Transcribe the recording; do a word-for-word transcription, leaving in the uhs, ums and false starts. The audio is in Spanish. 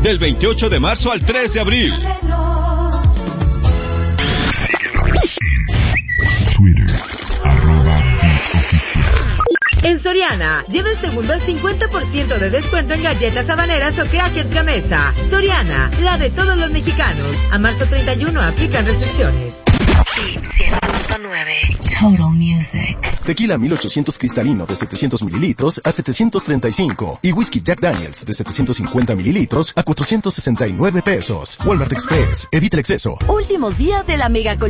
del veintiocho de marzo al tres de abril. Twitter, arroba bisoficial. En Soriana, lleva el segundo al cincuenta por ciento de descuento en galletas habaneras o crackers Gamesa. Soriana, la de todos los mexicanos. A marzo treinta y uno aplican restricciones. cien punto nueve Total Music. Tequila mil ochocientos cristalino de setecientos mililitros a setecientos treinta y cinco. Y whisky Jack Daniels de setecientos cincuenta mililitros a cuatrocientos sesenta y nueve pesos. Walmart Express. Evita el exceso. Últimos días de la mega